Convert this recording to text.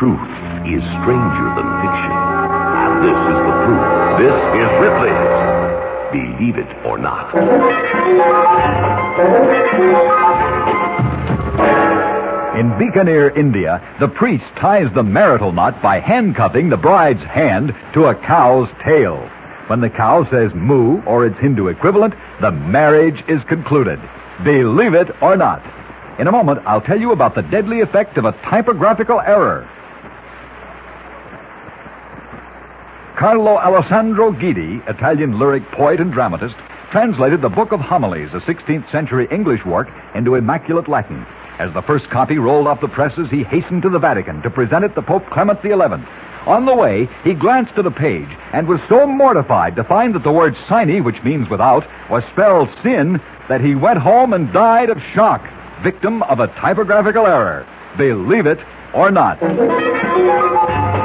truth is stranger than fiction. And this is the proof. This is Ripley's Believe It or Not. In Bikaner, India, the priest ties the marital knot by handcuffing the bride's hand to a cow's tail. When the cow says moo, or its Hindu equivalent, the marriage is concluded. Believe it or not. In a moment, I'll tell you about the deadly effect of a typographical error. Carlo Alessandro Guidi, Italian lyric poet and dramatist, translated the Book of Homilies, a 16th century English work, into immaculate Latin. As the first copy rolled off the presses, he hastened to the Vatican to present it to Pope Clement XI. On the way, he glanced at the page and was so mortified to find that the word sine, which means without, was spelled sin, that he went home and died of shock, victim of a typographical error. Believe it or not.